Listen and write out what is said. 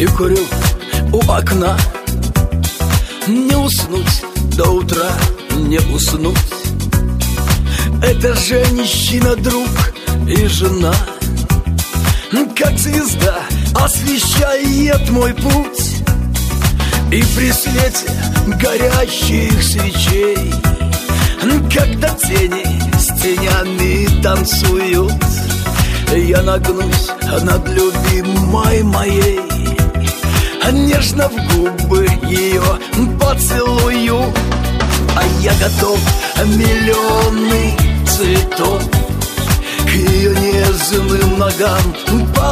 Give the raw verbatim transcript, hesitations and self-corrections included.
и курю у окна. Не уснуть до утра, не уснуть. Это женщина, друг и жена. Как звезда освещает мой путь, и при свете горящих свечей, когда тени с тенями танцуют, я нагнусь над любимой моей, нежно в губы ее поцелую. А я готов миллионы цветов к ее нежным ногам